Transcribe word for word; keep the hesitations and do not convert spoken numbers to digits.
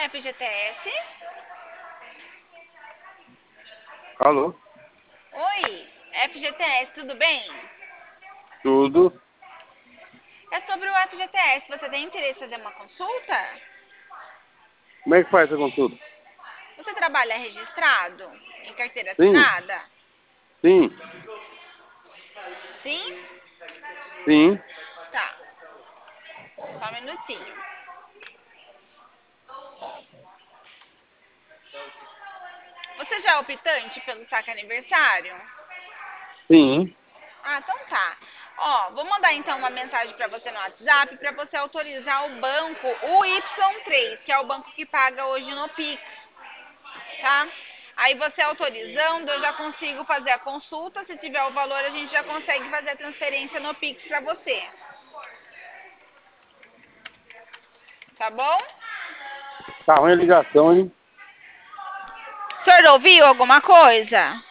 F G T S? Alô? Oi, F G T S, tudo bem? Tudo? É sobre o F G T S. Você tem interesse em fazer uma consulta? Como é que faz essa consulta? Você trabalha registrado? Em carteira Sim, assinada? sim, Sim? sim. Tá, só um minutinho. Você já é optante pelo saque aniversário? Sim. Ah, então tá. Ó, vou mandar então uma mensagem para você no WhatsApp para você autorizar o banco, o Y três, que é o banco que paga hoje no Pix, tá? Aí você autorizando, eu já consigo fazer a consulta. Se tiver o valor, a gente já consegue fazer a transferência no Pix para você. Tá bom? Tá ruim a ligação, hein? O senhor ouviu alguma coisa?